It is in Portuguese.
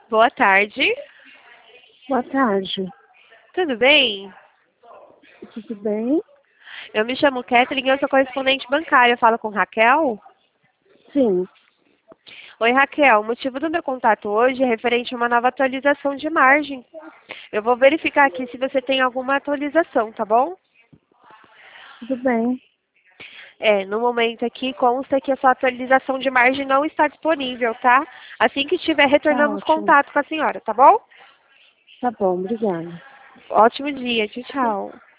Boa tarde. Boa tarde. Tudo bem? Tudo bem? Eu me chamo Kathleen e eu sou correspondente bancária. Falo com Raquel? Sim. Oi, Raquel. O motivo do meu contato hoje é referente a uma nova atualização de margem. Eu vou verificar aqui se você tem alguma atualização, tá bom? Tudo bem. No momento aqui consta que a sua atualização de margem não está disponível, tá? Assim que tiver, Tá retornamos ótimo. contato com a senhora, tá bom? Tá bom, obrigada. Ótimo dia. Tchau, tchau.